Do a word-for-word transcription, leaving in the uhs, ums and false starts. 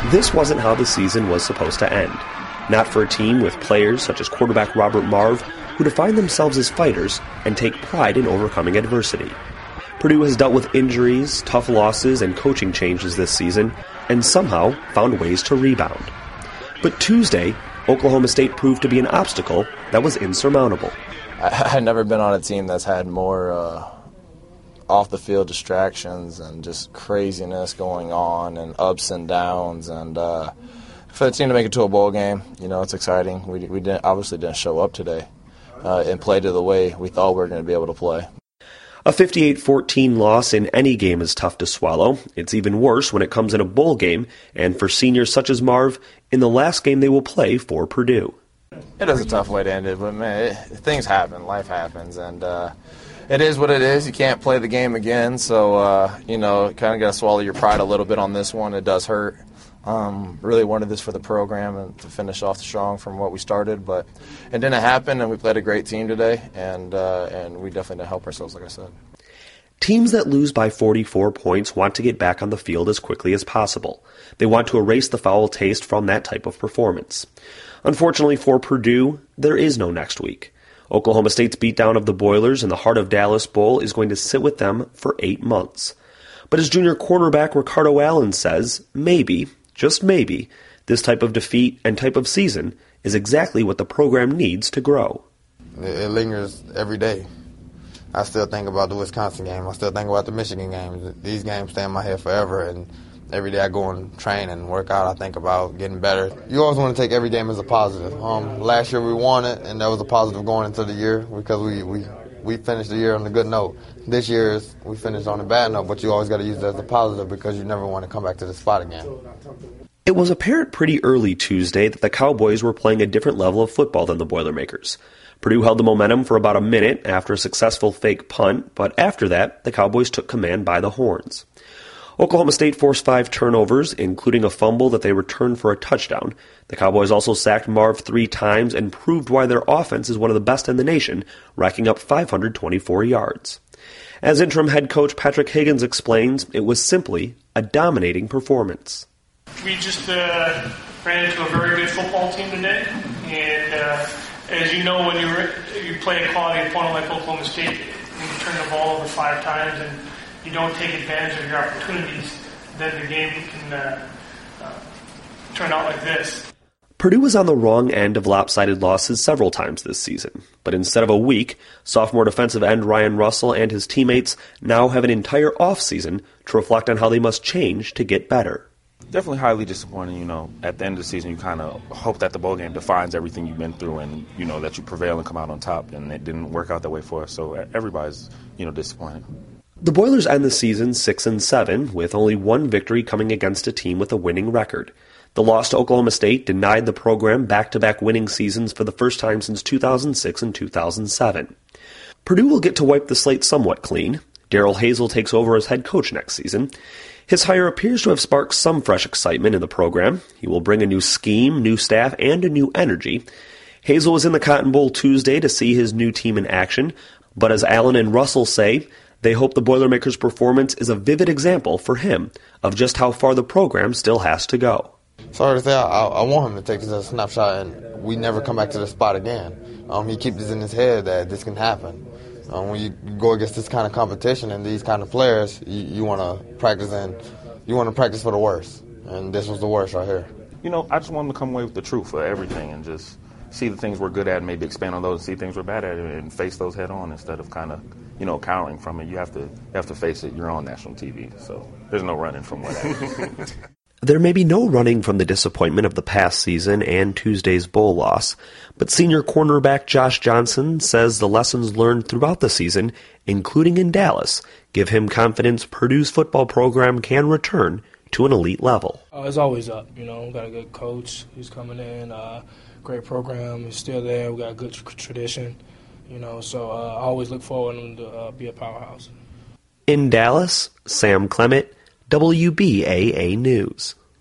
This wasn't how the season was supposed to end. Not for a team with players such as quarterback Robert Marve, who define themselves as fighters and take pride in overcoming adversity. Purdue has dealt with injuries, tough losses, and coaching changes this season, and somehow found ways to rebound. But Tuesday, Oklahoma State proved to be an obstacle that was insurmountable. I've never been on a team that's had more uh, off-the-field distractions and just craziness going on and ups and downs. And uh, for the team to make it to a bowl game, you know, it's exciting. We, we didn't, obviously didn't show up today uh, and play to the way we thought we were going to be able to play. A fifty-eight fourteen loss in any game is tough to swallow. It's even worse when it comes in a bowl game, and for seniors such as Marve, in the last game they will play for Purdue. It is a tough way to end it, but, man, it, things happen. Life happens, and uh, it is what it is. You can't play the game again, so, uh, you know, kind of got to swallow your pride a little bit on this one. It does hurt. Um, really wanted this for the program and to finish off strong from what we started, but it didn't happen, and we played a great team today, and uh, and we definitely didn't help ourselves, like I said. Teams that lose by forty-four points want to get back on the field as quickly as possible. They want to erase the foul taste from that type of performance. Unfortunately for Purdue, there is no next week. Oklahoma State's beatdown of the Boilers in the Heart of Dallas Bowl is going to sit with them for eight months. But as junior cornerback Ricardo Allen says, maybe, just maybe, this type of defeat and type of season is exactly what the program needs to grow. It lingers every day. I still think about the Wisconsin game. I still think about the Michigan games. These games stay in my head forever, and every day I go and train and work out, I think about getting better. You always want to take every game as a positive. Um, last year we won it, and that was a positive going into the year because we, we, we finished the year on a good note. This year is, we finished on a bad note, but you always got to use it as a positive because you never want to come back to the spot again. It was apparent pretty early Tuesday that the Cowboys were playing a different level of football than the Boilermakers. Purdue held the momentum for about a minute after a successful fake punt, but after that, the Cowboys took command by the horns. Oklahoma State forced five turnovers, including a fumble that they returned for a touchdown. The Cowboys also sacked Marve three times and proved why their offense is one of the best in the nation, racking up five hundred twenty-four yards. As interim head coach Patrick Higgins explains, it was simply a dominating performance. We just uh, ran into a very good football team today, and uh, as you know, when you you play a quality opponent like Oklahoma State, and you turn the ball over five times and you don't take advantage of your opportunities, then the game can uh, uh, turn out like this. Purdue was on the wrong end of lopsided losses several times this season, but instead of a week, sophomore defensive end Ryan Russell and his teammates now have an entire offseason to reflect on how they must change to get better. Definitely highly disappointing. You know, at the end of the season, you kind of hope that the bowl game defines everything you've been through and, you know, that you prevail and come out on top, and it didn't work out that way for us, so everybody's, you know, disappointed. The Boilers end the season six and seven, with only one victory coming against a team with a winning record. The loss to Oklahoma State denied the program back-to-back winning seasons for the first time since two thousand six and two thousand seven. Purdue will get to wipe the slate somewhat clean. Darrell Hazell takes over as head coach next season. His hire appears to have sparked some fresh excitement in the program. He will bring a new scheme, new staff, and a new energy. Hazell was in the Cotton Bowl Tuesday to see his new team in action, but as Allen and Russell say, they hope the Boilermakers' performance is a vivid example for him of just how far the program still has to go. Sorry to say, I, I want him to take this as a snapshot and we never come back to the spot again. Um, he keeps this in his head that this can happen. Um, when you go against this kind of competition and these kind of players, you, you want to practice and you want to practice for the worst. And this was the worst right here. You know, I just want him to come away with the truth of everything and just see the things we're good at and maybe expand on those, and see things we're bad at and face those head on instead of kind of, you know, cowering from it. You have to you have to face it. You're on national T V, so there's no running from what happens. There may be no running from the disappointment of the past season and Tuesday's bowl loss, but senior cornerback Josh Johnson says the lessons learned throughout the season, including in Dallas, give him confidence Purdue's football program can return to an elite level. Uh, it's always up, you know. We got a good coach who's coming in, uh, great program is still there. We got a good tr- tradition, you know, so uh, I always look forward to them to uh, be a powerhouse. In Dallas, Sam Clement, W B A A News.